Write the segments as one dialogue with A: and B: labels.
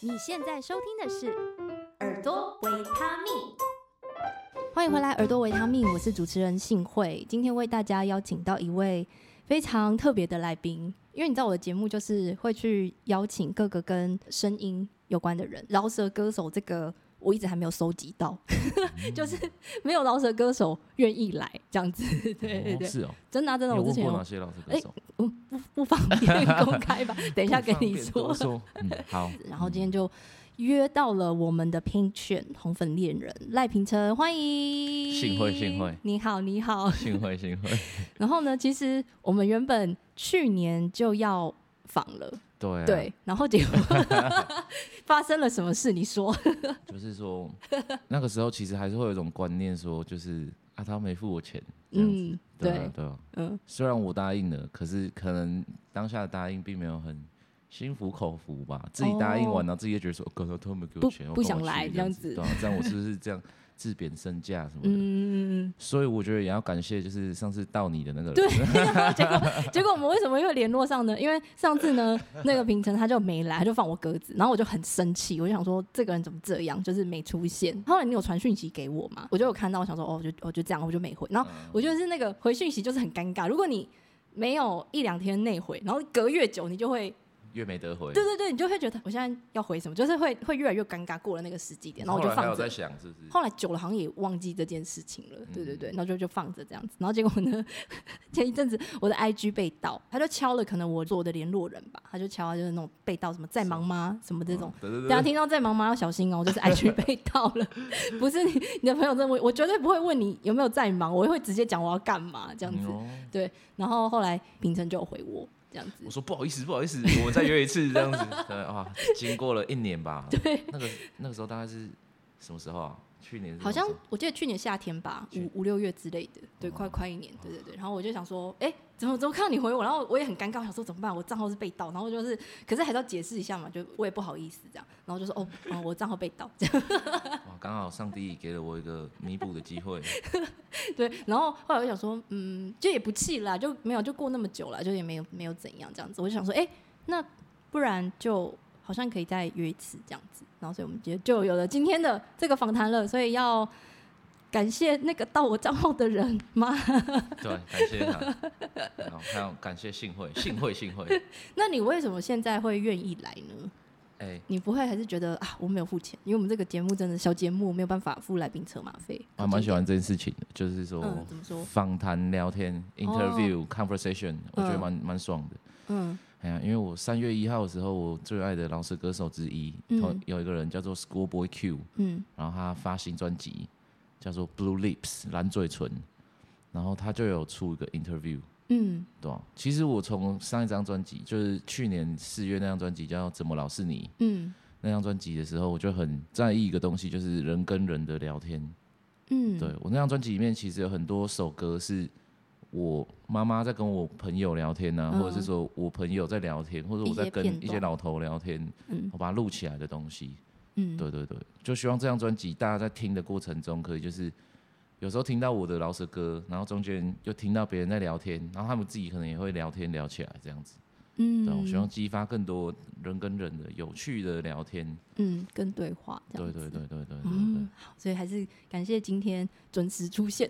A: 你现在收听的是耳朵维他命，欢迎回来耳朵维他命，我是主持人信慧。今天为大家邀请到一位非常特别的来宾，因为你知道我的节目就是会去邀请各个跟声音有关的人，饶舌歌手这个我一直还没有收集到就是没有饶舌歌手愿意来这样子。对对对，
B: 是哦，
A: 真的、啊、真的，我之前
B: 有问过哪些饶舌歌手？
A: 不方便公开吧，等一下跟你说。
B: 好。
A: 然后今天就约到了我们的拼券红粉恋人赖品成，欢迎。
B: 幸会，
A: 你好，你好。
B: 幸会。
A: 然后呢，其实我们原本去年就要访了。
B: 对、啊、
A: 对，然后结果发生了什么事？你说。
B: 就是说，那个时候其实还是会有一种观念，说就是他没付我钱，这样子。对啊，虽然我答应了，可是可能当下的答应并没有很心服口服吧。自己答应完，然后自己也觉得说，刚刚他没给我钱，
A: 不想来这样子。
B: 对啊，这样我是不是这样自贬身价什么的？所以我觉得也要感谢，就是上次到你的那个人。
A: 对，结果我们为什么会联络上呢？因为上次呢，那个品成他就没来，他就放我鸽子，然后我就很生气，我就想说这个人怎么这样，就是没出现。后来你有传讯息给我嘛？我就有看到，我想说我就这样，我就没回。然后我觉得是那个回讯息就是很尴尬，如果你没有1-2天内回，然后隔越久，你就会。
B: 越没得回，
A: 对，你就会觉得我现在要回什么，就是会越来越尴尬。过了那个时机点，然后我就放着。
B: 后来还有在想是不是？
A: 后来久了好像也忘记这件事情了。对，然后就放着这样子。然后结果呢，前一阵子我的 IG 被盗，他就敲了，可能我做我的联络人吧，他就敲就是那种被盗什么在忙吗什么这种。对，大家听到在忙吗要小心哦，就是 IG 被盗了。不是你的朋友真的我绝对不会问你有没有在忙，我会直接讲我要干嘛这样子。对，然后后来品成就有回我。
B: 我说不好意思，我们再约一次这样子。对啊，经过了1年吧。
A: 对，
B: 那个时候大概是什么时候啊？去年
A: 好像我记得去年夏天吧，5-6月之类的。对，快1年。对。然后我就想说，怎么看到你回我？然后我也很尴尬，我想说怎么办？我账号是被盗，然后就是，可是还是要解释一下嘛，就我也不好意思这样。然后就说我账号被盗这样。
B: 哇，刚好上帝给了我一个弥补的机会。
A: 对，然后后来我就想说，就也不气啦，就没有就过那么久了，就也没有怎样这样子。我就想说，那不然就好像可以再约一次这样子。然后所以我们就有了今天的这个访谈了，所以要感谢那个盗我账号的人吗？
B: 对，感谢他。还有感谢幸会。
A: 那你为什么现在会愿意来呢？你不会还是觉得我没有付钱？因为我们这个节目真的小节目没有办法付来宾车马费。
B: 我蛮喜欢这件事情的，就是说，
A: 怎么说？
B: 访谈聊天 ，interview、conversation， 我觉得蛮爽的。因为我3月1号的时候，我最爱的饶舌歌手之一，有一个人叫做 Schoolboy Q，然后他发新专辑叫做 Blue Lips 蓝嘴唇，然后他就有出一个 interview。对啊，其实我从上一张专辑，就是去年4月那张专辑叫《怎么老是你》，那张专辑的时候，我就很在意一个东西，就是人跟人的聊天。对，我那张专辑里面其实有很多首歌是我妈妈在跟我朋友聊天啊，或者是说我朋友在聊天，或者我在跟一些老头聊天，我把它录起来的东西。对，就希望这张专辑大家在听的过程中，可以就是有时候听到我的饶舌歌，然后中间又听到别人在聊天，然后他们自己可能也会聊天聊起来这样子。对，我希望激发更多人跟人的有趣的聊天，
A: 跟对话这样子。
B: 对。
A: 好，所以还是感谢今天准时出现。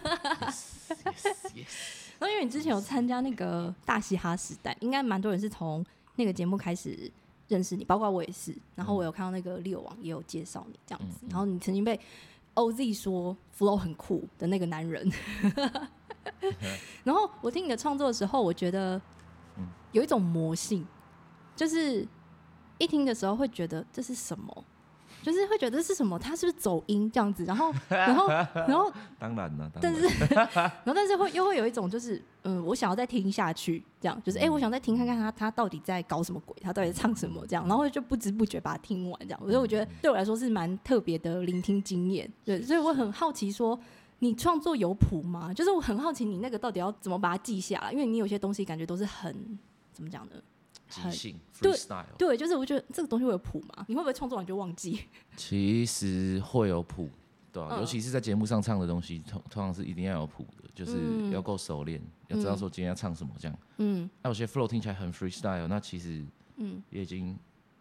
B: yes。
A: 然后因为你之前有参加那个大嘻哈时代，应该蛮多人是从那个节目开始认识你，包括我也是。然后我有看到那个6网也有介绍你这样子，然后你曾经被 OZ 说 flow 很酷的那个男人。然后我听你的创作的时候，我觉得有一种魔性，就是一听的时候会觉得这是什么，就是会觉得这是什么，他是不是走音这样子？然后
B: 当然了，
A: 但是又会有一种就是我想要再听下去，这样就是我想再听看看他到底在搞什么鬼，他到底在唱什么这样，然后就不知不觉把它听完这样。所以我觉得对我来说是蛮特别的聆听经验。对，所以我很好奇说，你创作有谱吗？就是我很好奇你那个到底要怎么把它记下来，因为你有些东西感觉都是很怎么讲呢？
B: 即兴 freestyle。
A: 对，就是我觉得这个东西会有谱吗？你会不会创作完就忘记？其
B: 实会有谱，对尤其是在节目上唱的东西，通常是一定要有谱的，就是要够熟练，要知道说今天要唱什么这样。那有些 flow 听起来很 freestyle， 那其实也已经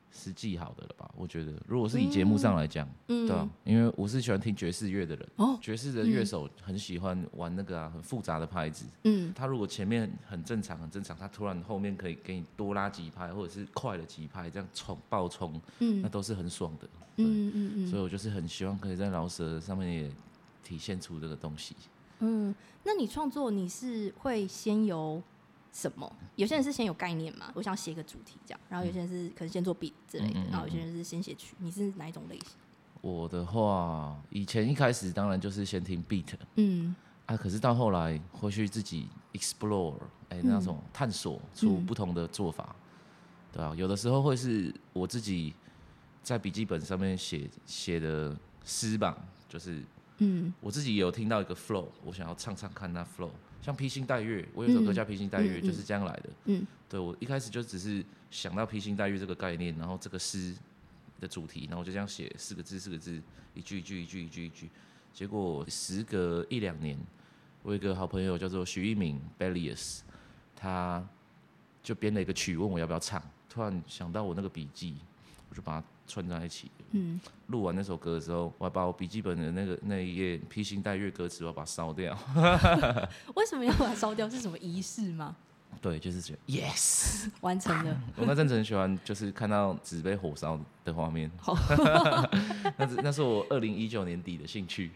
B: 实际好的了吧？我觉得，如果是以节目上来讲，对吧？因为我是喜欢听爵士乐的人，爵士的乐手很喜欢玩那个很复杂的拍子，他如果前面很正常，他突然后面可以给你多拉几拍，或者是快了几拍，这样爆冲，那都是很爽的，所以我就是很希望可以在饶舌上面也体现出这个东西。
A: 那你创作你是会先有什么？有些人是先有概念嘛，我想写一个主题这样，然后有些人是可能先做 beat 之类的，然后有些人是先写曲。你是哪一种类型？
B: 我的话，以前一开始当然就是先听 beat，可是到后来会去自己 explore，那种探索出不同的做法，对啊，有的时候会是我自己在笔记本上面写的诗吧，就是我自己有听到一个 flow， 我想要唱看那 flow。像披星戴月，我有首歌叫披星戴月，就是这样来的。对，我一开始就只是想到披星戴月这个概念，然后这个诗的主题，然后我就这样写4个字，一句一句。结果时隔1-2年，我有一个好朋友叫做许一鸣 Bellius， 他就编了一个曲，问我要不要唱。突然想到我那个笔记，我就把它串在一起。录完那首歌的时候，我还把我笔记本的那一页披星戴月歌词，我把它烧掉。
A: 为什么要把它烧掉？是什么仪式吗？
B: 对，就是觉得 yes
A: 完成了。
B: 我那阵子很喜欢，就是看到纸被火烧的画面。那是我2019年底的兴趣。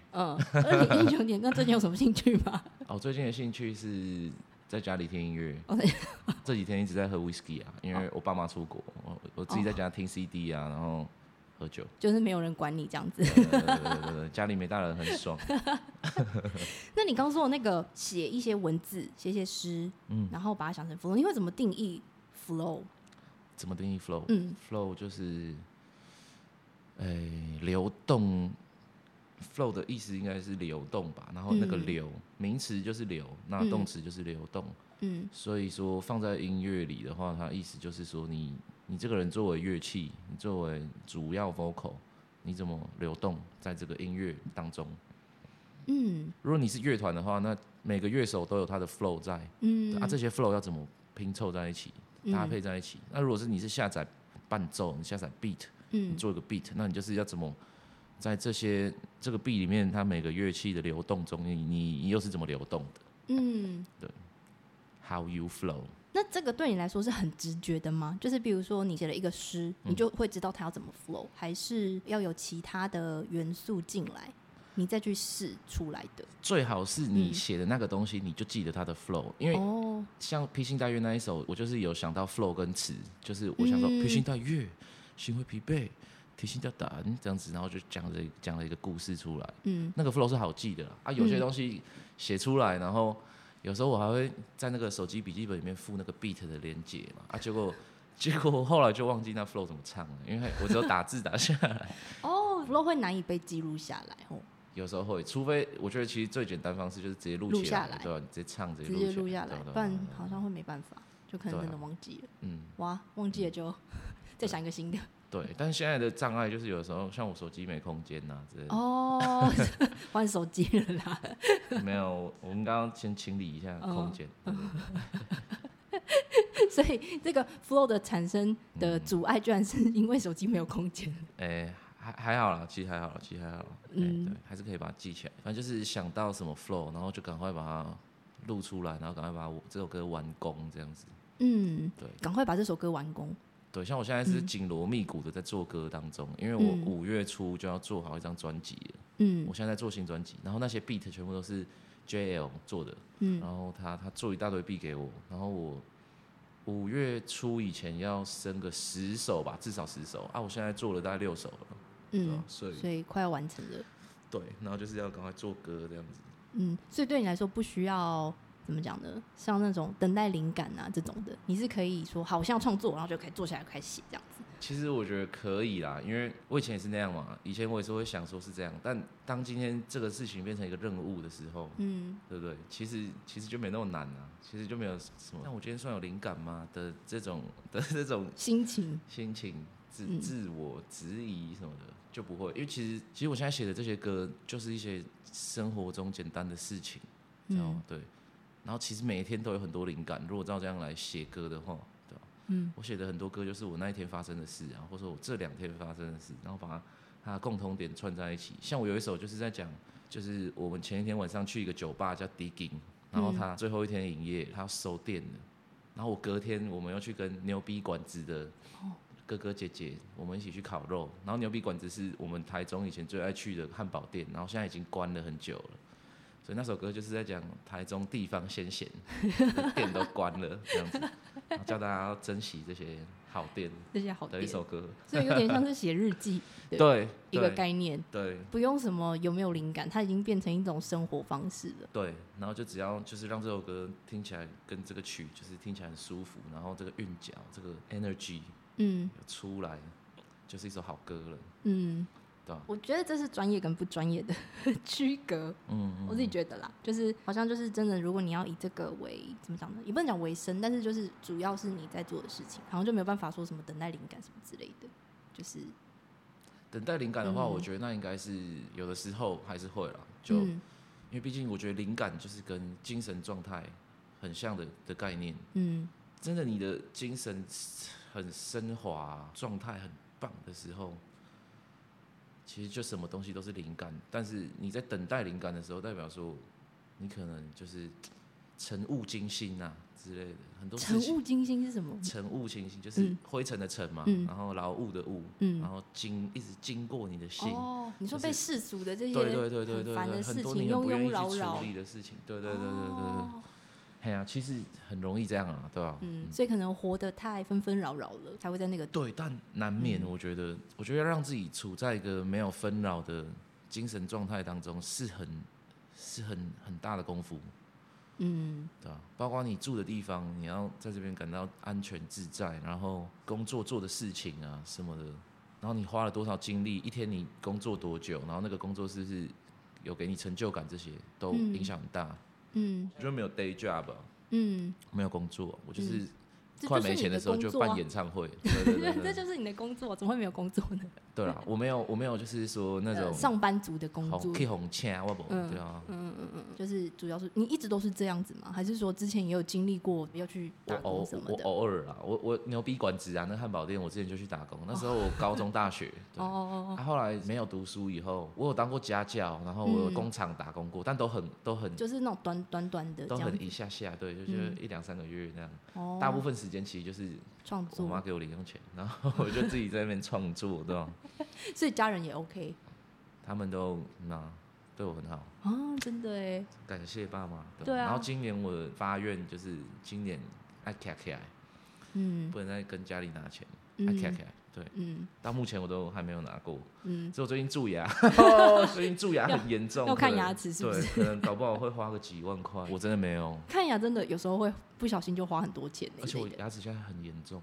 A: 2019年，那最近有什么兴趣吗？
B: 最近的兴趣是在家里听音乐。这几天一直在喝 whisky 啊，因为我爸妈出国，我自己在家听 CD 啊，然后喝酒，
A: 就是没有人管你这样子。
B: 对，家里没大人很爽。
A: 那你刚说的那个写一些文字，写一些诗，然后把它想成 flow， 你会怎么定义 flow？
B: 怎么定义 flow？flow 就是流动。flow 的意思应该是流动吧，然后那个流，名词就是流，那动词就是流动。所以说放在音乐里的话，它意思就是说你这个人作为乐器，你作为主要 vocal， 你怎么流动在这个音乐当中？如果你是乐团的话，那每个乐手都有他的 flow 在，这些 flow 要怎么拼凑在一起，搭配在一起？那如果是你是下载伴奏，你下载 beat，你做一个 beat，那你就是要怎么在这个 beat 里面，它每个乐器的流动中，你又是怎么流动的？对 ，How you flow。
A: 那这个对你来说是很直觉的吗？就是比如说你写了一个诗，你就会知道它要怎么 flow，还是要有其他的元素进来，你再去试出来的？
B: 最好是你写的那个东西，你就记得它的 flow，因为像披星戴月那一首，我就是有想到 flow 跟词，就是我想说披星戴月，心会疲惫。提心吊胆这样子，然后就讲了一个故事出来。那个 flow 是好记的啦。有些东西写出来，然后有时候我还会在那个手机笔记本里面附那个 beat 的连结嘛。结果后来就忘记那 flow 怎么唱了，因为我只有打字打下来。
A: flow 会难以被记录下来
B: 有时候会，除非我觉得其实最简单方式就是直接录起来，对吧？你直接唱，直接录下来，
A: 不然好像会没办法，就可能真的忘记了。哇，忘记了就再想一个新的。
B: 对，但是现在的障碍就是有时候像我手机没空间呐之类的。
A: 换手机了啦。
B: 没有，我们刚刚先清理一下空间。
A: 所以这个 flow 的产生的阻碍，居然是因为手机没有空间。
B: 还好啦，其实还好啦。对，还是可以把它记起来。反正就是想到什么 flow， 然后就赶快把它录出来，然后赶快把这首歌完工这样子。对，
A: 赶快把这首歌完工。
B: 对，像我现在是紧锣密鼓的在做歌当中，因为我5月初就要做好一张专辑了。我现在在做新专辑，然后那些 beat 全部都是 JL 做的。然后他做一大堆 beat 给我，然后我5月初以前要生个10首吧，至少10首啊！我现在做了大概6首了。所以
A: 快要完成了。
B: 对，然后就是要赶快做歌这样子。
A: 所以对你来说不需要。怎么讲呢？像那种等待灵感啊这种的，你是可以说好，我现在创作，然后就可以坐下来开始写这样子。
B: 其实我觉得可以啦，因为我以前也是那样嘛。以前我也是会想说是这样，但当今天这个事情变成一个任务的时候，对不对？其实就没那么难啊，其实就没有什么。那我今天算有灵感吗的这种
A: 心情、
B: 自我质疑什么的就不会，因为其实我现在写的这些歌就是一些生活中简单的事情，知道吗？对。然后其实每一天都有很多灵感，如果照这样来写歌的话，对吧？ 我写的很多歌就是我那一天发生的事啊，或者说我这2天发生的事，然后把它的共同点串在一起。像我有一首就是在讲，就是我们前一天晚上去一个酒吧叫 Digging， 然后他最后一天营业，他要收店了，然后我隔天我们要去跟牛逼馆子的哥哥姐姐，我们一起去烤肉，然后牛逼馆子是我们台中以前最爱去的汉堡店，然后现在已经关了很久了。所以那首歌就是在讲台中地方先贤，店都关了这样子，然后叫大家要珍惜这些好店的一首歌，
A: 所以有点像是写日记
B: 对
A: 一个概念，
B: 对，
A: 不用什么有没有灵感，它已经变成一种生活方式了。
B: 对，然后就只要就是让这首歌听起来跟这个曲就是听起来很舒服，然后这个韵脚、这个 energy， 出来就是一首好歌了。
A: 我觉得这是专业跟不专业的区隔。我自己觉得啦，就是好像就是真的，如果你要以这个为怎么讲呢，也不能讲为生，但是就是主要是你在做的事情，好像就没有办法说什么等待灵感什么之类的。就是
B: 等待灵感的话，我觉得那应该是有的时候还是会啦，就因为毕竟我觉得灵感就是跟精神状态很像的概念。真的你的精神很升华，状态很棒的时候。其实就什么东西都是灵感，但是你在等待灵感的时候，代表说你可能就是尘雾惊心啊之类的，很多事情。
A: 尘雾惊心是什么？
B: 尘雾惊心就是灰尘的尘嘛，然后劳务的务，然后一直经过你的心。
A: 你说被世俗的这些
B: 对
A: 烦的事情，
B: 庸庸
A: 扰扰
B: 处理的事情，对。哎呀，其实很容易这样啊，对吧？
A: 所以可能活得太纷纷扰扰了，才会在那个
B: 对，但难免，我觉得要让自己处在一个没有纷扰的精神状态当中，是很大的功夫，对吧？包括你住的地方，你要在这边感到安全自在，然后工作做的事情啊什么的，然后你花了多少精力，一天你工作多久，然后那个工作是不是有给你成就感，这些都影响很大。我觉得没有 day job， 没有工作，我就是快没钱的时候就办演唱会，对，
A: 这就是你的工作，怎么会没有工作呢？
B: 对啦，我没有，就是说那种
A: 上班族的工作，
B: 去红请我不，对啊，
A: 就是主要是你一直都是这样子吗？还是说之前也有经历过要去打工什么的？
B: 我偶尔啦，我牛逼馆子啊，那汉堡店我之前就去打工，那时候我高中大学，后来没有读书以后，我有当过家教，然后我有工厂打工过，但都很
A: 就是那种短的，
B: 都很一下，对，就1-2-3个月那样，大部分时间其实就是
A: 创作，
B: 我妈给我零用钱，然后我就自己在那边创作，对吧？
A: 所以家人也 OK，
B: 他们都对我很好
A: 哦，真的哎，
B: 感谢爸妈。
A: 对啊。
B: 然后今年我的发愿就是今年爱卡起来，不能再跟家里拿钱，爱卡起来。对，到目前我都还没有拿过，所以我最近蛀牙，最近蛀牙很严重，
A: 要看牙齿是不是？
B: 对，可能搞不好会花个几万块，我真的没有。
A: 看牙真的有时候会不小心就花很多钱，
B: 而且我牙齿现在很严重。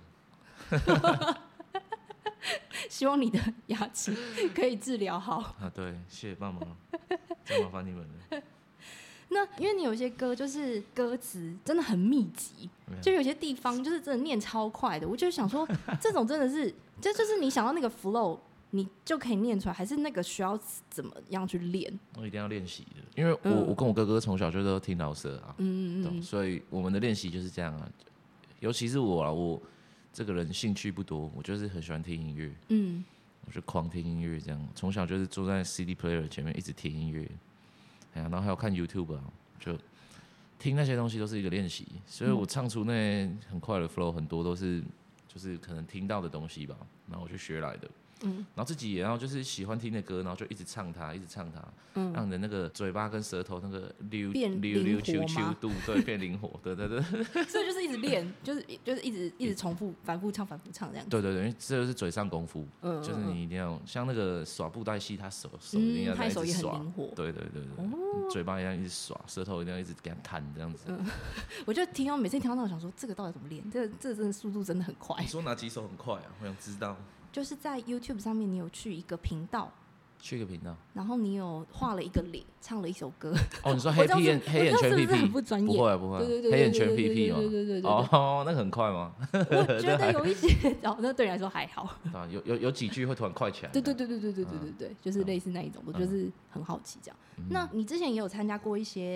A: 希望你的牙齿可以治疗好
B: 啊！对，谢谢爸妈，真麻烦你们了。
A: 那因为你有些歌就是歌词真的很密集，就有些地方就是真的念超快的，我就想说，这种真的是，就是你想要那个 flow， 你就可以念出来，还是那个需要怎么样去练？
B: 我一定要练习的，因为我跟我哥哥从小就都听饶舌啊，所以我们的练习就是这样啊。尤其是我这个人兴趣不多，我就是很喜欢听音乐，我就狂听音乐这样，从小就是坐在 CD player 前面一直听音乐，然后还有看 YouTube 啊，就听那些东西都是一个练习，所以我唱出那些很快的 flow 很多都是就是可能听到的东西吧，然后我去学来的。然后自己也要就是喜欢听的歌，然后就一直唱它，让你的那个嘴巴跟舌头那个溜度，对，变灵活，对。
A: 所以就是一直练，就是一直重复、反复唱这样子。
B: 对，因为这就是嘴上功夫，就是你一定要像那个耍布袋戏，他手一定要在一直耍，对，嘴巴一定要一直耍，舌头一定要一直给它弹这样子。
A: 我就每次听到我想说，这个到底怎么练？这真的速度真的很快。
B: 你说哪几首很快啊？我想知道。
A: 就是在 YouTube 上面，你有去一个频道，然后你有画了一个脸，唱了一首歌。
B: 哦，你说黑眼圈屁屁，
A: 很不专业？
B: 不会，黑眼圈屁屁吗？
A: 对。
B: 哦，那个很快吗？
A: 我觉得有一些，那对你来说还好。
B: 啊，有几句会突然快起来。
A: 对，就是类似那一种，我就是很好奇这样。那你之前也有参加过一些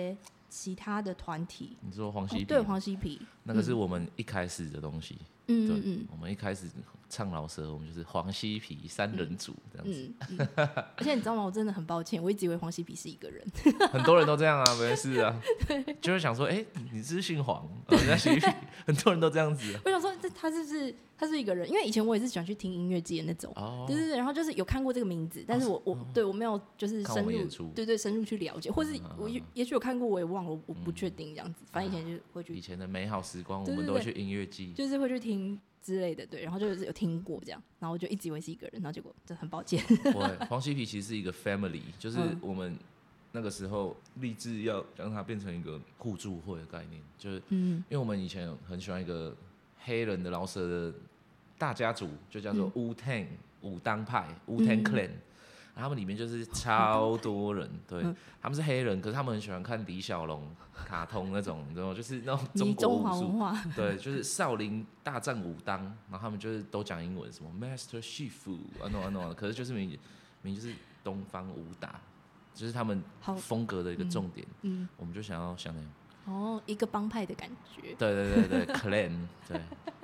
A: 其他的团体。
B: 你说黄西皮？
A: 对，黄西皮，
B: 那个是我们一开始的东西。对，我们一开始唱饶舌，我们就是黄西皮三人组这样子。
A: 而且你知道吗？我真的很抱歉，我一直以为黄西皮是一个人。
B: 很多人都这样啊，没事啊，就是想说，你是姓黄，人家西皮，很多人都这样子啊。
A: 我想说，他是一个人，因为以前我也是喜欢去听音乐季的那种，对，然后就是有看过这个名字，但是我没有就是深入，对深入去了解，或是我也许有看过，我也忘了，我不确定这样子。反正以前就会去，
B: 以前的美好时光，我们都会去音乐季，
A: 就是会去听之类的，对，然后就是有听过这样，然后我就一直以为是一个人，然后结果真的很抱歉。
B: 黄西皮其实是一个 family， 就是我们那个时候立志要让它变成一个互助会的概念，就是因为我们以前很喜欢一个黑人的饶舌的大家族，就叫做 Wu-Tang 武当派 Wu-Tang Clan，然后他们里面就是超多人，对，他们是黑人，可是他们很喜欢看李小龙卡通那种，你知道吗？就是那种中国武术，对，就是少林大战武当，然后他们就是都讲英文，什么 Master Shifu 啊，可是就是明就是东方武打，就是他们风格的一个重点，我们就想要像那样。
A: 一个帮派的感觉。
B: 对 ，clan， 对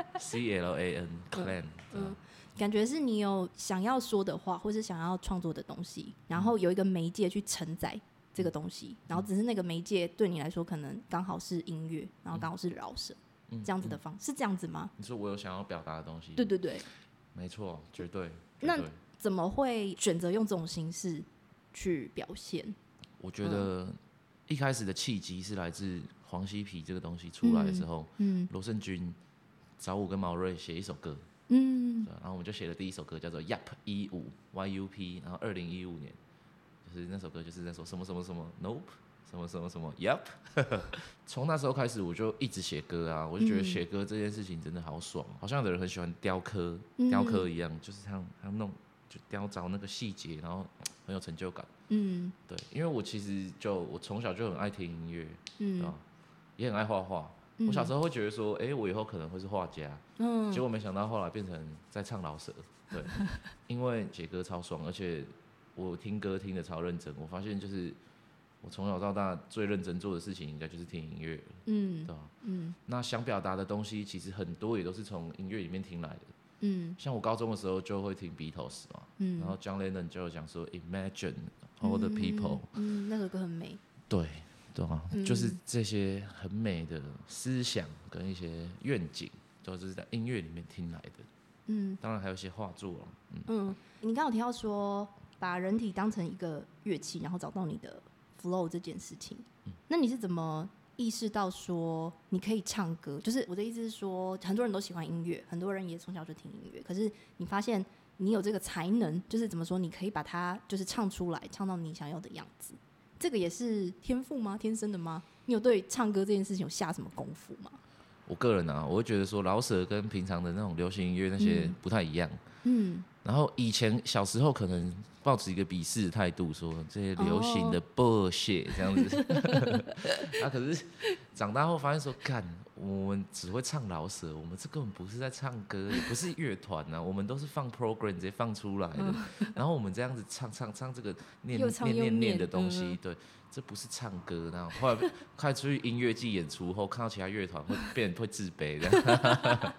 B: ，CLAN clan，
A: 感觉是你有想要说的话，或是想要创作的东西，然后有一个媒介去承载这个东西，然后只是那个媒介对你来说可能刚好是音乐，然后刚好是饶舌，这样子的方式，是这样子吗？
B: 你说我有想要表达的东西？
A: 对，
B: 没错，绝对。
A: 那怎么会选择用这种形式去表现？
B: 我觉得一开始的契机是来自黄西皮这个东西出来的时候，罗胜君找我跟毛瑞写一首歌，然后我们就写了第一首歌叫做 YUP，然后2015年，就是那首歌就是那首什么什么什么 Nope， 什么什么什么 Yup， 从那时候开始我就一直写歌啊，我就觉得写歌这件事情真的好爽，好像有的人很喜欢雕刻一样，就是他弄就雕凿那个细节，然后很有成就感。对，因为我其实我从小就很爱听音乐，对吧？也很爱画画。我小时候会觉得说，我以后可能会是画家，结果没想到后来变成在唱饶舌。对，因为写歌超爽，而且我听歌听得超认真。我发现就是我从小到大最认真做的事情，应该就是听音乐，对吧？那想表达的东西，其实很多也都是从音乐里面听来的。像我高中的时候就会听 Beatles 嘛，然后 John Lennon 就有讲说 Imagine all the people，
A: 那首歌很美。
B: 对啊，就是这些很美的思想跟一些愿景，都是在音乐里面听来的。当然还有一些画作。
A: 你刚刚有提到说把人体当成一个乐器，然后找到你的 flow 这件事情，那你是怎么意识到说你可以唱歌？就是我的意思是说，很多人都喜欢音乐，很多人也从小就听音乐，可是你发现你有这个才能，就是怎么说，你可以把它就是唱出来，唱到你想要的样子。这个也是天赋吗？天生的吗？你有对唱歌这件事情有下什么功夫吗？
B: 我个人啊，我会觉得说饶舌跟平常的那种流行音乐那些不太一样。然后以前小时候可能抱持一个鄙视的态度，说这些流行的 bullshit 这样子。可是长大后发现说，干，我们只会唱饶舌，我们这根本不是在唱歌，也不是乐团啊，我们都是放 program 直接放出来的。然后我们这样子唱这个念的东西，对，这不是唱歌。然后后来开始出去音乐季演出后，看到其他乐团会自卑的，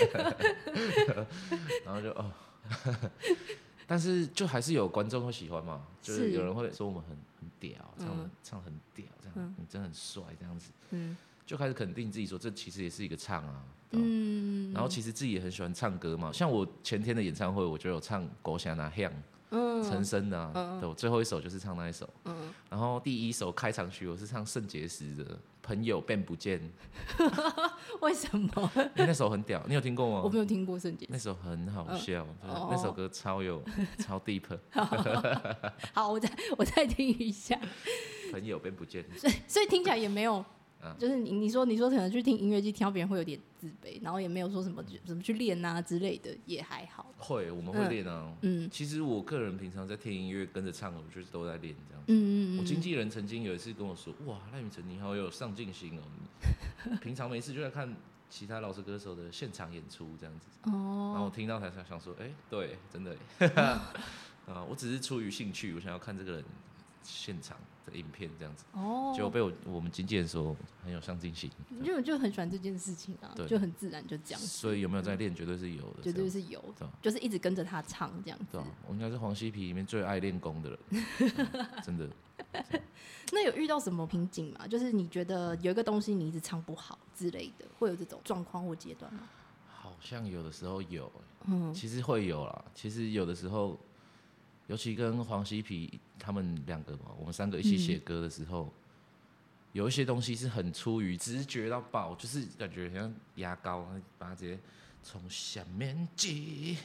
B: 然后就但是就还是有观众会喜欢嘛，就是有人会说我们很屌，唱很屌，这样你真的很帅，这样子，就开始肯定自己说这其实也是一个唱啊，然后其实自己也很喜欢唱歌嘛，像我前天的演唱会，我就有唱《狗想拿香》。陈升的对，我最后一首就是唱那一首，然后第一首开场曲我是唱圣结石的《朋友变不见》。
A: 为什么？
B: 因为那首很屌，你有听过吗？
A: 我没有听过圣结石。
B: 那首很好笑，那首歌超 deep。
A: 好，我再听一下。
B: 朋友变不见，
A: 所以听起来也没有。就是你说可能去听音乐剧，听到别人会有点自卑，然后也没有说什么去练啊之类的，也还好。
B: 我们会练啊。其实我个人平常在听音乐跟着唱，我就是都在练这样。我经纪人曾经有一次跟我说：“哇，赖宇辰你好有上进心哦，平常没事就在看其他饶舌歌手的现场演出这样子。”然后我听到才想说：“对，真的。”我只是出于兴趣，我想要看这个人现场的影片这样子。
A: 哦，
B: 结果被我们经纪人说很有上进心，
A: 就很喜欢这件事情啊，就很自然就这样。
B: 所以有没有在练，绝对是有的，
A: 绝对是有，就是一直跟着他唱这样子。
B: 对，我应该是黄西皮里面最爱练功的人，真的。
A: 那有遇到什么瓶颈吗？就是你觉得有一个东西你一直唱不好之类的，会有这种状况或阶段吗？
B: 好像有的时候有，其实会有啦。其实有的时候，尤其跟黄西皮他们2个嘛，我们3个一起写歌的时候，有一些东西是很出于直觉到爆，就是感觉像牙膏，把它直接从下面挤，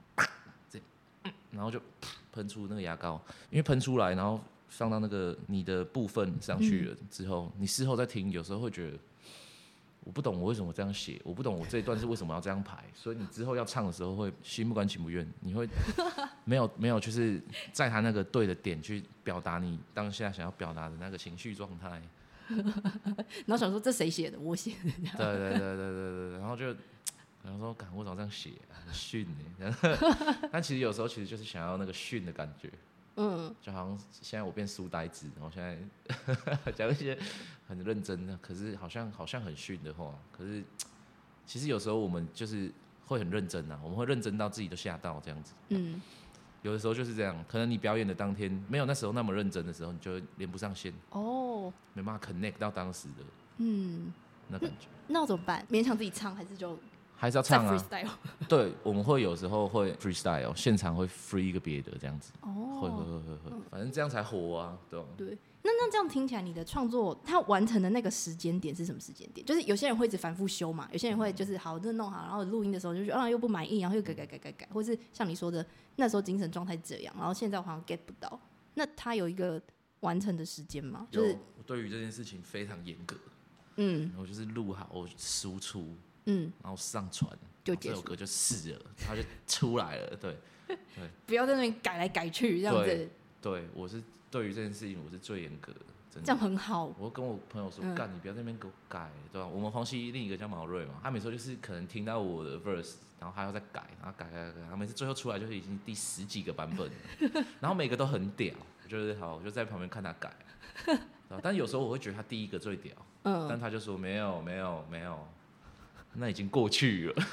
B: 然后就喷出那个牙膏，因为喷出来，然后放到那个你的部分上去了之后，你事后再听，有时候会觉得。我不懂我为什么这样写，我不懂我这一段是为什么要这样排，所以你之后要唱的时候会心不甘情不愿，你会没有就是在他那个对的点去表达你当下想要表达的那个情绪状态，
A: 然后想说这谁写的？我写的。
B: 对，然后说，干我怎么这样写，很逊哎，但其实有时候其实就是想要那个逊的感觉。就好像现在我变书呆子，然后现在讲一些很认真的，可是好像很逊的话，可是其实有时候我们就是会很认真啊，我们会认真到自己都吓到这样子。有的时候就是这样，可能你表演的当天没有那时候那么认真的时候，你就会连不上线，没办法 connect 到当时的那感觉。
A: 那我怎么办？勉强自己唱，还是就？
B: 还是要唱啊，
A: freestyle
B: 对，我们会有时候会 freestyle， 现场会 free 一个别的这样子，会，反正这样才活啊，对吧？
A: 对，那这样听起来，你的创作它完成的那个时间点是什么时间点？就是有些人会一直反复修嘛，有些人会就是好这弄好，然后录音的时候就觉得又不满意，然后又改，或是像你说的那时候精神状态这样，然后现在我好像 get 不到，那他有一个完成的时间吗？就是
B: 我对于这件事情非常严格，我就是录好，我输出。然后上传，就这首歌就试了，它就出来了，对，
A: 不要在那边改来改去这样子。
B: 对，我是对于这件事情我是最严格的，真的。
A: 这样很好。
B: 我跟我朋友说，干，你不要在那边给我改，对吧？我们黄西另一个叫毛瑞嘛，他每次就是可能听到我的 verse， 然后他要再改，然后改，他每次最后出来就是已经第10几个版本了，然后每个都很屌，就是好，我就在旁边看他改，但有时候我会觉得他第一个最屌，但他就说没有。那已经过去了，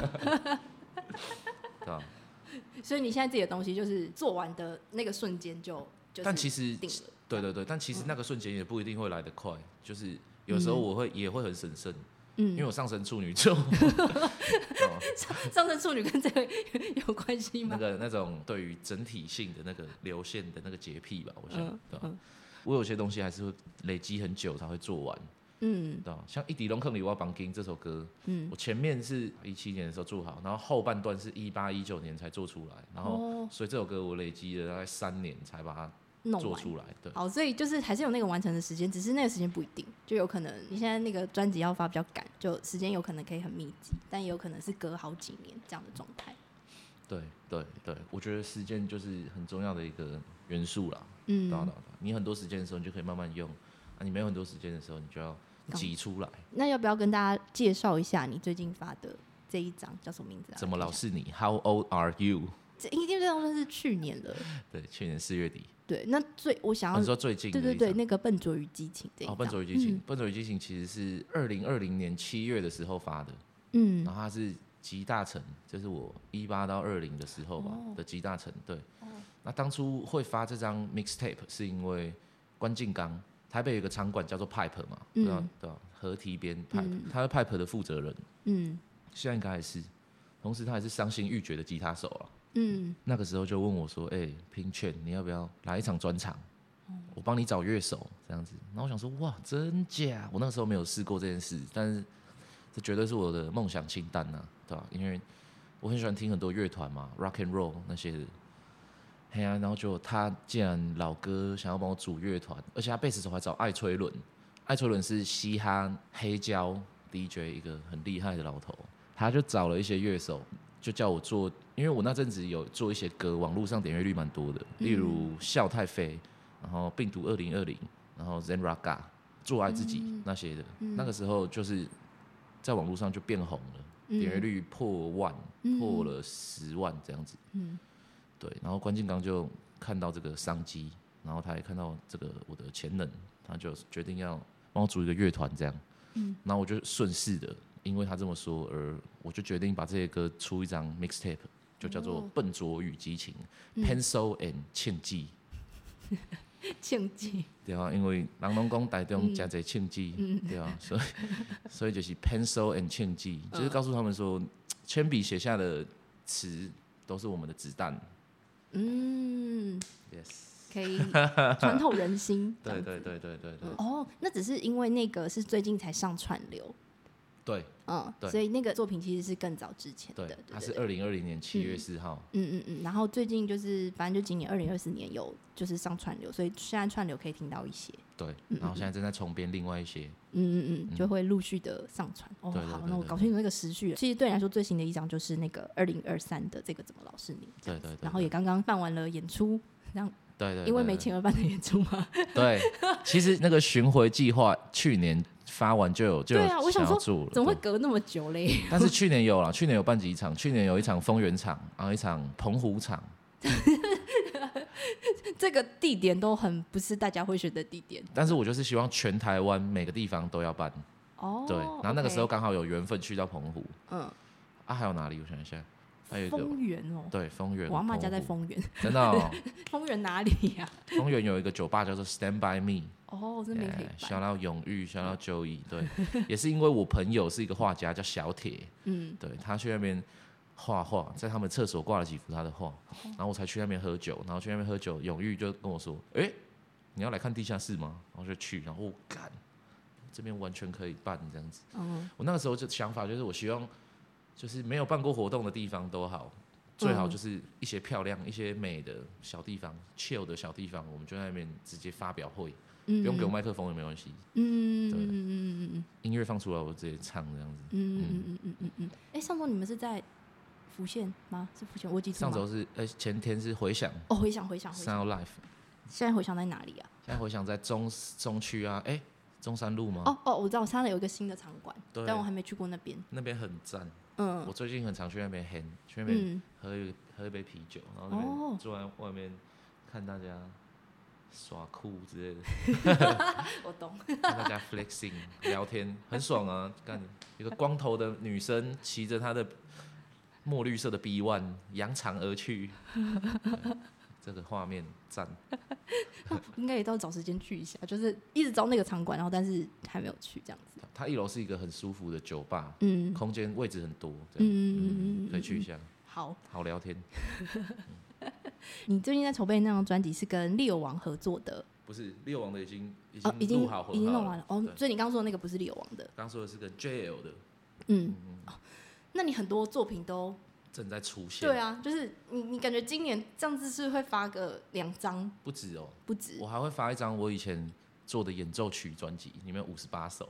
B: 对吧？
A: 所以你现在自己的东西就是做完的那个瞬间就是
B: 但其实
A: 定了，
B: 对，但其实那个瞬间也不一定会来得快，就是有时候也会很审慎，因为我上升处女座，
A: 上升处女跟这个有关系吗？
B: 那种对于整体性的那个流线的那个洁癖吧，我想，对吧？我有些东西还是会累积很久才会做完。对，像《一滴龙坑里我绑金》这首歌，我前面是17年的时候做好，然后后半段是18、19年才做出来，然后所以这首歌我累积了大概3年才把它做出来。对，
A: 好，所以就是还是有那个完成的时间，只是那个时间不一定，就有可能你现在那个专辑要发比较赶，就时间有可能可以很密集，但也有可能是隔好几年这样的状态。
B: 对，我觉得时间就是很重要的一个元素啦。你很多时间的时候，你就可以慢慢用；你没有很多时间的时候，你就要挤出来。
A: 那要不要跟大家介绍一下你最近发的这一张叫什么名字？
B: 怎么老是你 ？How old are you？
A: 因为这张算是去年了，
B: 对，去年4月底。
A: 对，那我想要
B: 你说最近的
A: 对，那个笨拙与激情这一张。
B: 笨拙与激情，笨拙与激情其实是2020年7月的时候发的。然后它是集大成，就是我18到20的时候吧的集大成。对，那当初会发这张 mixtape 是因为关敬刚。台北有一个场馆叫做 Pipe 嘛，对吧？河堤边 Pipe，他是 Pipe 的负责人，现在应该还是，同时他还是伤心欲绝的吉他手啊。那个时候就问我说：“拼券，你要不要来一场专场？我帮你找乐手这样子。”然后我想说：“哇，真假？”我那个时候没有试过这件事，但是这绝对是我的梦想清单呐，对吧？因为我很喜欢听很多乐团嘛 ，rock and roll 那些的。然后就他竟然老哥想要帮我组乐团，而且他贝斯手还找艾崔伦，艾崔伦是嘻哈黑胶 DJ 一个很厉害的老头，他就找了一些乐手，就叫我做，因为我那阵子有做一些歌，网络上点阅率蛮多的，例如笑太妃，然后病毒2020，然后 Zen Raga， 做爱自己那些的，那个时候就是在网络上就变红了，点阅率破万，破了10万这样子。对，然后关敬刚就看到这个商机， 然后他也看到这个我的潜能，他就决定要帮我组一个乐团这样。然后我就顺势的，因为他这么说，而我就决定把这些歌出一张 mixtape， 就叫做《笨拙与激情》，Pencil and 庆记。
A: 庆记。
B: 对啊，因为人拢讲台中真侪庆记，对啊，所以就是 Pencil and 庆记，就是告诉他们说，铅笔写下的词都是我们的子弹。Yes。
A: 可以穿透人心。
B: 对。
A: 哦，那只是因为那个是最近才上串流。
B: 对。
A: 所以那个作品其实是更早之前的。
B: 对，它是2020年7月4号。
A: 然后最近就是反正就今年2024年有就是上串流，所以现在串流可以听到一些。
B: 对。然后现在正在重编另外一些。
A: 就会陆续的上传。哦，好，那我搞清楚那个时序了。其实对你来说最新的一张就是那个2023的这个怎么老是你。对。然后也刚刚办完了演出，这样。对，因为没钱而办的演出嘛。对，
B: 其实那个巡回计划去年发完就有
A: 对啊，我想说怎么会隔那么久嘞？
B: 但是去年有啦，去年有办几场，去年有一场丰原场，然后一场澎湖场。
A: 这个地点都很不是大家会选的地点。
B: 但是我就是希望全台湾每个地方都要办。对，然后那个时候刚好有缘分去到澎湖。还有哪里？我想一下。还有一个
A: 丰原哦。
B: 对，丰原。
A: 我阿嬷家在丰原。
B: 真的哦。
A: 丰原哪里呀？
B: 丰原有一个酒吧叫做 Stand By Me。
A: 这边可以办。
B: 想到永裕，想到Joey，对，也是因为我朋友是一个画家，叫小铁。对，他去那边画画，在他们厕所挂了几幅他的画，然后我才去那边喝酒，然后去那边喝酒，永裕就跟我说：“你要来看地下室吗？”然后就去，然后我干，这边完全可以办这样子。我那个时候就想法就是，我希望就是没有办过活动的地方都好，最好就是一些漂亮、一些美的小地方、chill 的小地方，我们就在那边直接发表会，不用给我麦克风也没关系。音乐放出来我直接唱这样子。
A: 上周你们是在福县吗？是福县，我记错
B: 吗？上周是前天是回响。
A: 回响
B: Sound Life。
A: 现在回响在哪里啊？
B: 现在回响在中区啊，中山路吗？
A: 我知道，它有一个新的场馆，但我还没去过那边。
B: 那边很赞。我最近很常去那边去那边喝一杯啤酒，然后那边坐在外面看大家耍酷之类的。
A: 我懂。
B: 看大家 flexing 聊天很爽啊！干一个光头的女生骑着她的墨绿色的 B1 扬长而去。这个画面赞。
A: 应该也都要找时间去一下，就是一直找那个场馆，然后但是还没有去这样子。
B: 它1楼是一个很舒服的酒吧，空间位置很多，可以去一下。好聊天。
A: 你最近在筹备那张专辑是跟利友王合作的？
B: 不是，利友王的已经录好混好了，
A: 已经弄完了。所以你刚刚说的那个不是利友王的？
B: 刚说的是跟 JL 的。
A: 那你很多作品都
B: 正在出现。
A: 对啊，就是你感觉今年这样子是会发个2张？
B: 不止哦，
A: 不止。
B: 我还会发一张我以前做的演奏曲专辑，里面有58首。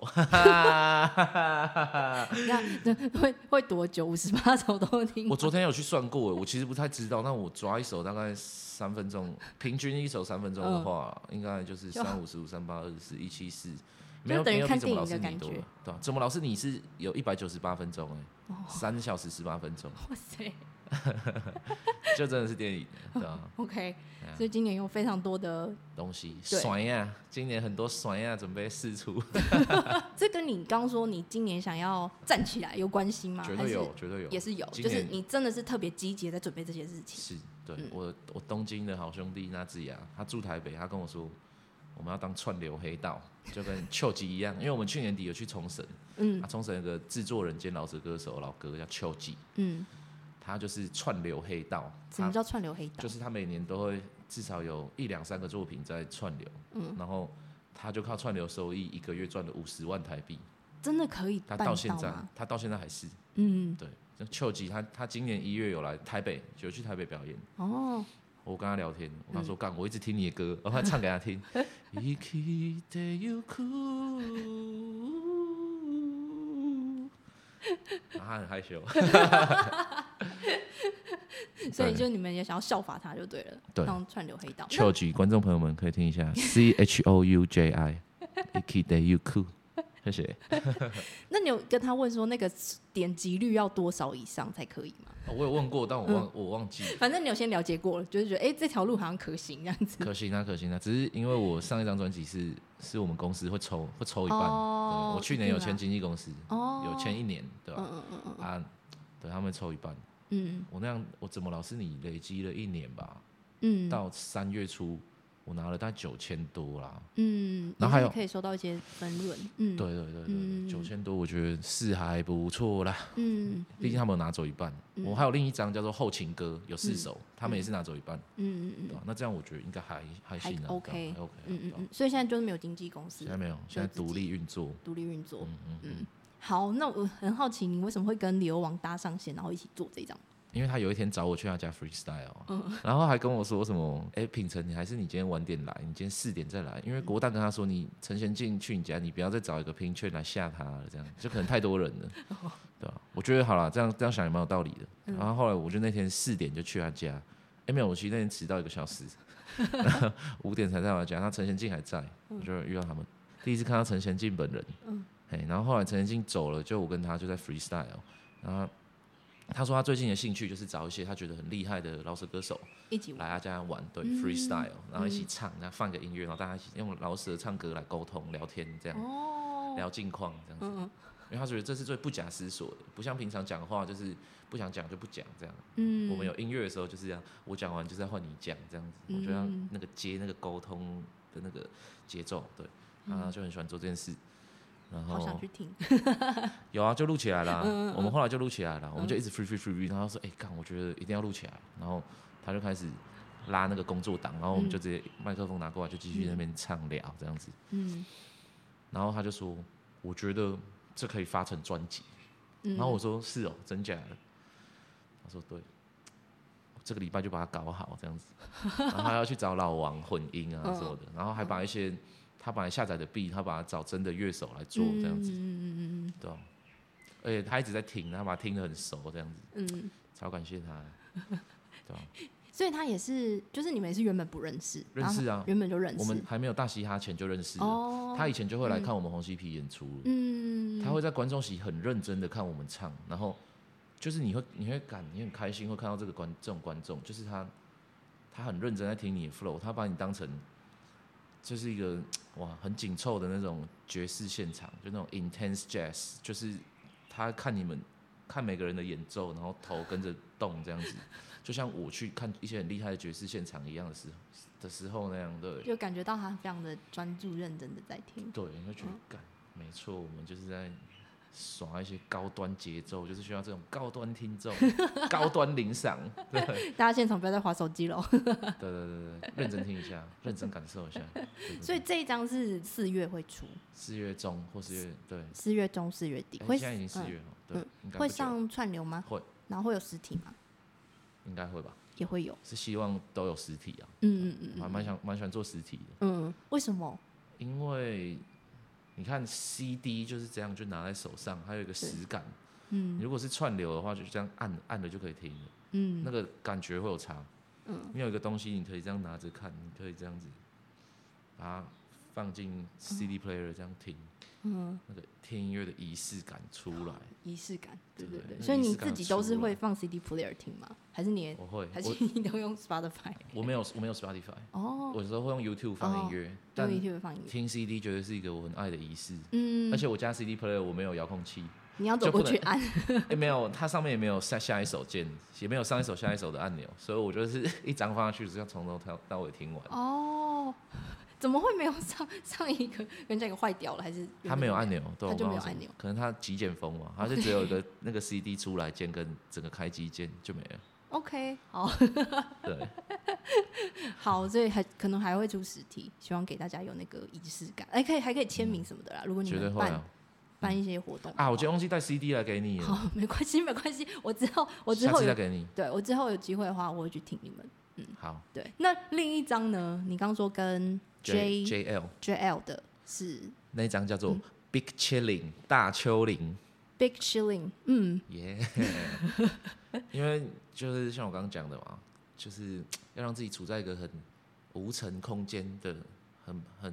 A: 你看会多久？58首都听？
B: 我昨天有去算过，我其实不太知道，但我抓一首大概3分钟，平均一首3分钟的话，应该就是355、38、24、174。没有
A: 等于看
B: 电影
A: 的感觉，
B: 对吧？怎么老师你是有198分钟3小时18分钟，
A: 哇塞，
B: 就真的是电影，对吧
A: ？OK，所以今年有非常多的
B: 东西，酸呀，今年很多酸呀准备释出。
A: 这跟你刚说你今年想要站起来有关系吗？
B: 绝对有，绝对有，
A: 也是有，就是你真的是特别积极在准备这些事情。
B: 是，对，我东京的好兄弟那智雅，他住台北，他跟我说。我们要当串流黑道，就跟秋吉一样，因为我们去年底有去冲绳，冲绳有个制作人兼饶舌歌手老哥叫秋吉，他就是串流黑道。
A: 什么叫串流黑道？
B: 就是他每年都会至少有1、2、3个作品在串流，然后他就靠串流收益1个月赚了50万台币，
A: 真的可以办到吗？
B: 他到现在还是，对，秋吉他今年1月有来台北，有去台北表演。我跟他聊天，我跟他说干，我一直听你的歌，然后他唱给他听。然后他很害羞。
A: 所以就你们也想要效法他就对了，当串流黑道。
B: 秋吉，观众朋友们可以听一下 CHOUJI，Ikideyuku。 谢谢。
A: 那你有跟他问说那个点击率要多少以上才可以吗？
B: 我有问过，但我忘记了。
A: 反正你有先了解过了，就是觉得这条路好像可行这样子。
B: 可行啊，只是因为我上一张专辑是我们公司会抽一半。对，我去年有签经纪公司，有签1年，对吧？对，他们抽一半。我怎么老是你累积了1年吧？到3月初。我拿了大概9000多啦，然后还有
A: 可以收到一些分润，
B: 对，9000多，我觉得是还不错啦，毕竟他们有拿走一半，我还有另一张叫做后情歌，有4首，他们也是拿走一半，对吧？那这样我觉得应该还行啊
A: ，OK，
B: 所
A: 以现在就是没有经纪公司，
B: 现在没有，现在独立运作，
A: 好，那我很好奇，你为什么会跟李欧王搭上线，然后一起做这张？
B: 因为他有一天找我去他家 freestyle，然后还跟我说什么，品成，你今天晚点来，你今天4点再来，因为国大跟他说，你陈贤进去你家，你不要再找一个拼券来吓他了，这样就可能太多人了，对吧？我觉得好了，这样想也蛮有道理的。然后后来我就那天4点就去他家，没有，我其实那天迟到1个小时，5点才到他家，他陈贤进还在，我就遇到他们，第一次看到陈贤进本人，然后后来陈贤进走了，就我跟他就在 freestyle， 然后。他说他最近的兴趣就是找一些他觉得很厉害的饶舌歌手
A: 一起
B: 来他家玩，对 freestyle， 然后一起唱，然后放个音乐，然后大家一起用饶舌唱歌来沟通聊天，这样聊近况这样子。因为他觉得这是最不假思索的，不像平常讲话就是不想讲就不讲这样。我们有音乐的时候就是这样，我讲完就是要换你讲这样子。我觉得那个接那个沟通的那个节奏，对，他就很喜欢做这件事。然后
A: 好想去听，
B: 有啊，就录起来了。我们后来就录起来了，我们就一直 free， 然后说，干，我觉得一定要录起来。然后他就开始拉那个工作档，然后我们就直接麦克风拿过来，就继续在那边唱聊这样子。然后他就说，我觉得这可以发成专辑。然后我说是哦，真假的？他说对，这个礼拜就把它搞好这样子。然后他要去找老王混音啊什么的，然后还把一些。他本来下载的 beat， 他把它找真的乐手来做这样子，对吧？而且他一直在听，他把它听得很熟这样子，超感谢他，对吧？
A: 所以他也是，就是你们也是原本不认识，
B: 认识啊，
A: 原本就认识，
B: 我们还没有大嘻哈前就认识了。他以前就会来看我们红嬉皮演出了，他会在观众席很认真的看我们唱，然后就是你很开心会看到这种观众，就是他很认真在听你的 flow， 他把你当成。就是一个很紧凑的那种爵士现场，就那种 intense jazz， 就是他看每个人的演奏，然后头跟着动这样子，就像我去看一些很厉害的爵士现场一样的时候那样，对，
A: 就感觉到他非常的专注认真的在听，
B: 对，你会觉得没错，我们就是在耍一些高端节奏，就是需要这种高端听众、高端领赏。对，
A: 大家现场不要再滑手机了。
B: 对，认真听一下，认真感受一下。对，
A: 所以这一张是4月会出
B: ，4月中或4月对
A: ，4月中4月底，
B: 现在已经4月了，对，
A: 会上串流吗？
B: 会，
A: 然后会有实体吗？
B: 应该会吧，
A: 也会有，
B: 是希望都有实体啊。我还蛮喜欢做实体
A: 的。为什么？因
B: 为你看 CD 就是这样，就拿在手上，还有一个实感。如果是串流的话，就这样按了就可以听了。那个感觉会有差。你有一个东西，你可以这样拿着看，你可以这样子把它放进 CD player 这样听。那个听音乐的仪式感出来。
A: 仪式感，对。所以你自己都是会放 CD player 听吗？还是你？
B: 我会。
A: 还是你都用 Spotify？
B: 我没有 Spotify。我有时候会用 YouTube 放音乐，但听 CD 绝对是一个我很爱的仪式。而且我家 CD player 我没有遥控器，
A: 你要走过去按。
B: 没有，它上面也没有下一首键，也没有上一首下一首的按钮，所以我就是一张放下去，只要从头到尾听完。
A: 怎么会没有上一个人家一个坏掉了？还是
B: 他没有按钮，
A: 他就没有按钮，
B: 可能他极简风嘛，他就只有一个那个 CD 出来键跟整个开机键就没了。
A: OK， 好，
B: 对，
A: 好，所以可能还会出实体，希望给大家有那个仪式感。还可以签名什么的啦。如果你们办一些活动
B: 我今天忘记带 CD 来给你了。
A: 好，没关系，我之后
B: 下次再给你。
A: 对，我之后有机会的话，我会去听你们。
B: 好。
A: 对，那另一张呢？你刚说跟 JL 的是
B: 那一张叫做 Big Chilling 大丘陵
A: Big Chilling，
B: 因为就是像我刚刚讲的嘛，就是要让自己处在一个很无尘空间的很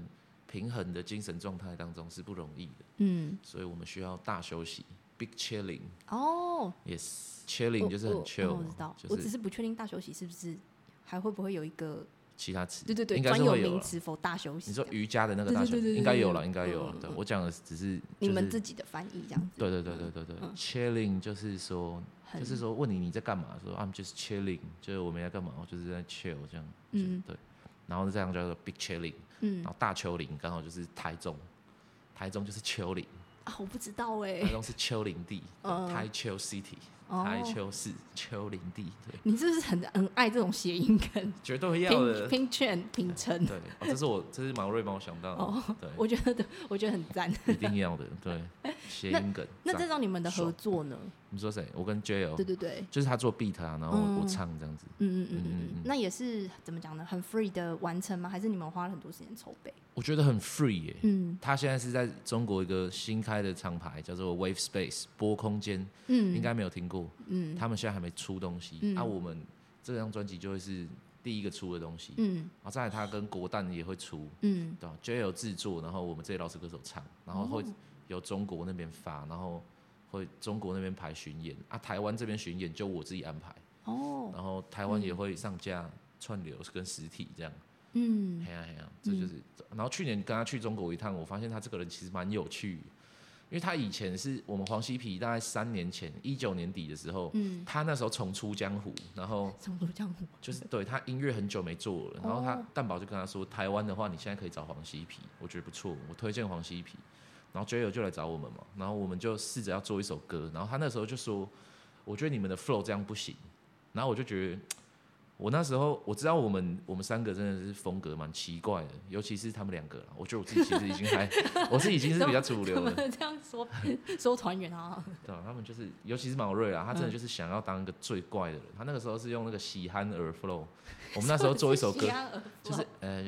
B: 平衡的精神状态当中是不容易的。所以我们需要大休息 ，big chilling。
A: 哦
B: ，yes，chilling 就是很 chill。
A: 我知道，我只是不确定大休息是不是还会不会有一个
B: 其他词？
A: 对，
B: 应该是
A: 专
B: 会有啦。
A: 有名词否大休息？
B: 你说瑜伽的那个大休息，应该有了，应该有了。对，我讲的只是
A: 你们自己的翻译这样子。
B: 对，chilling 就是说问你在干嘛，说 I'm just chilling， 就是我们在干嘛，我就是在 chill 这样。对。然后这样叫做 big chilling。然后大丘陵刚好就是台中就是丘陵
A: 啊，我不知道哎。
B: 台中是丘陵地，台丘 city。台丘市丘陵地，对，
A: 你是不是很爱这种谐音梗？
B: 绝对要的，
A: 拼券拼称，
B: 对，这是毛瑞帮我想到的，对，
A: 我觉得很赞，
B: 一定要的，对，谐音梗。
A: 那这种你们的合作呢？
B: 你说谁？我跟 JL，
A: 对，
B: 就是他做 beat 啊，然后我唱这样子，
A: 那也是怎么讲呢？很 free 的完成吗？还是你们花了很多时间筹备？
B: 我觉得很 free 耶，他现在是在中国一个新开的厂牌叫做 Wave Space 波空间，应该没有听过，他们现在还没出东西，我们这张专辑就会是第一个出的东西，然后再来他跟国蛋也会出，对吧 ？JL 制作，然后我们这些饶舌歌手唱，然后会由中国那边发，然后会中国那边排巡演啊，台湾这边巡演就我自己安排，然后台湾也会上架串流跟实体这样。嘿呀，这就是。然后去年跟他去中国一趟，我发现他这个人其实蛮有趣，因为他以前是我们黄西皮大概3年前19年底的时候，他那时候重出江湖，然后
A: 重出江湖
B: 就是对他音乐很久没做了，然后他蛋宝就跟他说，台湾的话你现在可以找黄西皮，我觉得不错，我推荐黄西皮。然后 JL 就来找我们嘛，然后我们就试着要做一首歌，然后他那时候就说，我觉得你们的 flow 这样不行，然后我就觉得。我那时候我知道我们3个真的是风格蛮奇怪的，尤其是他们2个啦，我觉得我自己其实已经我是已经是比较主流了。
A: 这样说团员啊？
B: 对啊，他们就是，尤其是毛瑞啦，他真的就是想要当一个最怪的人。他那个时候是用那个喜憨儿 flow， 我们那时候做一首歌，就是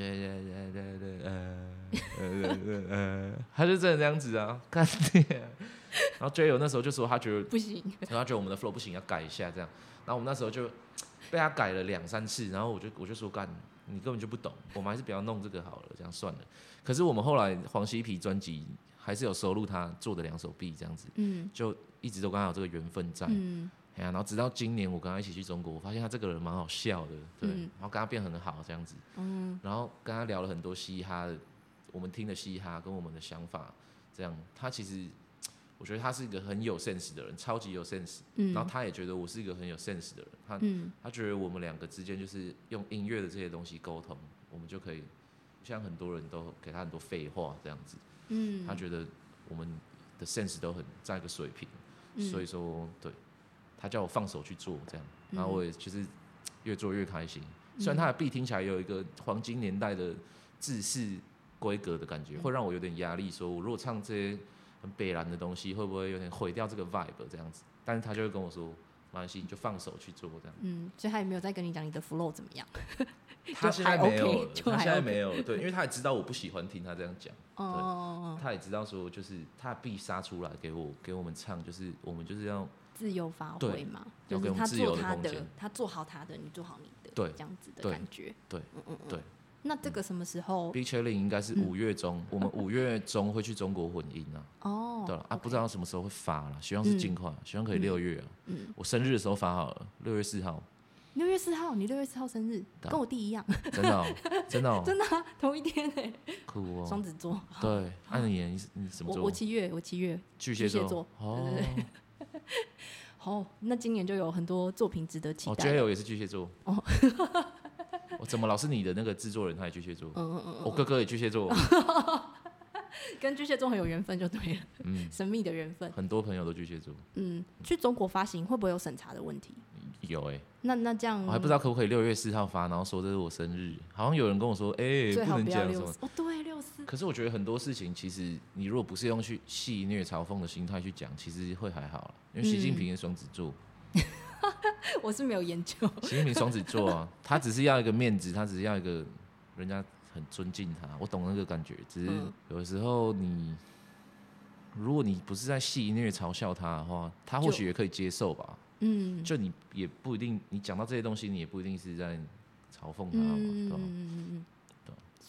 B: 他就真的这样子啊，干爹。然后 JL 那时候就说他觉得
A: 不行，
B: 然后他觉得我们的 flow 不行，要改一下这样。然后我们那时候就。被他改了2、3次，然后我就说干，你根本就不懂，我们还是不要弄这个好了，这样算了。可是我们后来黄西皮专辑还是有收录他做的2首 beat 这样子，就一直都跟他有这个缘分在，然后直到今年我跟他一起去中国，我发现他这个人蛮好笑的，对，然后跟他变很好这样子，然后跟他聊了很多嘻哈的，我们听的嘻哈跟我们的想法，这样他其实。我觉得他是一个很有 sense 的人，超级有 sense。然后他也觉得我是一个很有 sense 的人，他觉得我们2个之间就是用音乐的这些东西沟通，我们就可以像很多人都给他很多废话这样子。他觉得我们的 sense 都很在一个水平，所以说对，他叫我放手去做这样，然后我也就是越做越开心。虽然他的 beat 听起来有一个黄金年代的制式规格的感觉，会让我有点压力，说我如果唱这些。很北蓝的东西会不会有点毁掉这个 vibe 这样子？但是他就会跟我说，没关系，你就放手去做这样。
A: 所以他也没有再跟你讲你的 flow 怎么样。
B: 他现在没有了，他现在没有了，对，因为他也知道我不喜欢听他这样讲。他也知道说，就是他必杀出来给我们唱，就是我们就是要
A: 自由发挥嘛，
B: 就是他
A: 做他的，他做好他的，你做好你的，对，这样子的感觉。
B: 对，对。
A: 那这个什么时候
B: ？Big Chilling 应该是5月中，我们5月中会去中国混音啊。对了不知道什么时候会发了，希望是尽快，希望可以6月啊。我生日的时候发好了，6月4号。
A: 6月4号，你6月4号生日，跟我弟一样。
B: 真的哦，真的哦，
A: 真的同一天哎。
B: 酷哦。
A: 双子座。
B: 对，那你什么座？
A: 我7月。
B: 巨蟹座。
A: 对。好，那今年就有很多作品值得期待。
B: JL 也是巨蟹座。我怎么老是你的那个制作人他也巨蟹座？我哥哥也巨蟹座。
A: 跟巨蟹座很有缘分就对了。神秘的缘分。
B: 很多朋友都巨蟹座。
A: 去中国发行会不会有审查的问题？
B: 有
A: 那这样
B: 我还不知道可不可以6月4号发，然后说这是我生日，好像有人跟我说，
A: 最好不要
B: 不能讲什么。
A: 对，64。
B: 可是我觉得很多事情，其实你如果不是用去戏谑嘲讽的心态去讲，其实会还好，因为习近平是双子座。
A: 我是没有研究。
B: 习近平双子座啊，他只是要一个面子，他只是要一个人家很尊敬他，我懂那个感觉。只是有时候如果你不是在戏谑嘲笑他的话，他或许也可以接受吧。就你也不一定，你讲到这些东西，你也不一定是在嘲讽他嘛，对吧？
A: 所以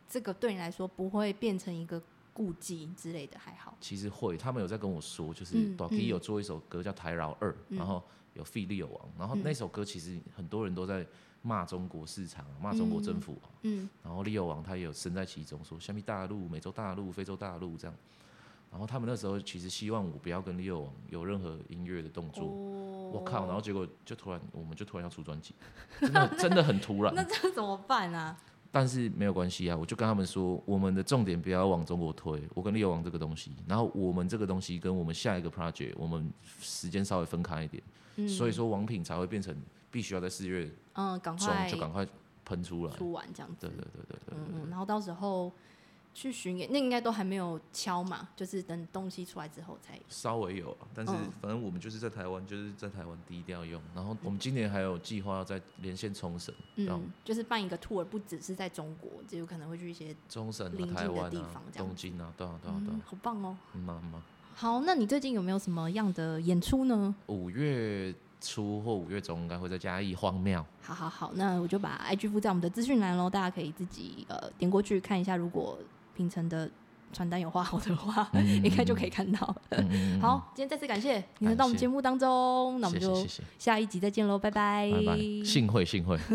A: 这个对你来说不会变成一个顾忌之类的，还好？
B: 其实会，他们有在跟我说，就是大 K 有做一首歌叫《台饶2》，然后有 feat. 利友王，然后那首歌其实很多人都在骂中国市场，骂中国政府，然后利友王他也有身在其中，说下面大陆、美洲大陆、非洲大陆这样。然后他们那时候其实希望我不要跟利友王有任何音乐的动作，我靠！然后结果我们就突然要出专辑，真的很突然。
A: 那这样怎么办啊？
B: 但是没有关系啊，我就跟他们说，我们的重点不要往中国推，我跟利友王这个东西，然后我们这个东西跟我们下一个 project， 我们时间稍微分开一点，所以说王品才会变成必须要在4月中就赶快喷出来，
A: 出完这样子。
B: 对，
A: 然后到时候去巡演，那应该都还没有敲嘛，就是等东西出来之后才
B: 稍微有，但是反正我们就是在台湾低调用。然后我们今年还有计划要再连线冲绳，
A: 就是办一个 tour， 不只是在中国，就有可能会去一些
B: 冲绳、
A: 台湾
B: 啊、东京啊，对啊，
A: 好棒哦。
B: 蛮
A: 好，那你最近有没有什么样的演出呢
B: ？5月初或5月中应该会在嘉义荒庙。
A: 好，那我就把 IG 附在我们的资讯栏喽，大家可以自己点过去看一下，如果平成的传单有画好的话，应该就可以看到。好，今天再次感谢你来到我们节目当中，那我们就下一集再见喽，拜拜。
B: 幸会。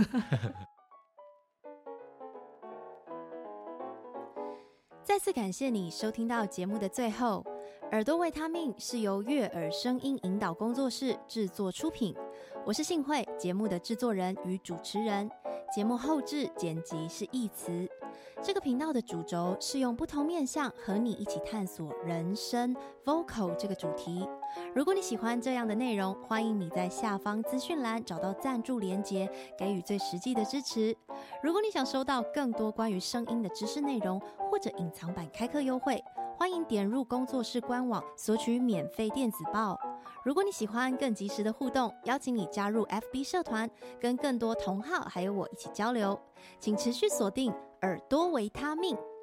A: 再次感谢你收听到节目的最后。耳朵维他命是由悦耳声音引导工作室制作出品，我是幸慧，节目的制作人与主持人，节目后制剪辑是义慈。这个频道的主轴是用不同面向和你一起探索人生 vocal 这个主题。如果你喜欢这样的内容，欢迎你在下方资讯栏找到赞助连结，给予最实际的支持。如果你想收到更多关于声音的知识内容，或者隐藏版开课优惠，欢迎点入工作室官网索取免费电子报。如果你喜欢更及时的互动，邀请你加入 FB 社团，跟更多同好还有我一起交流。请持续锁定耳朵维他命。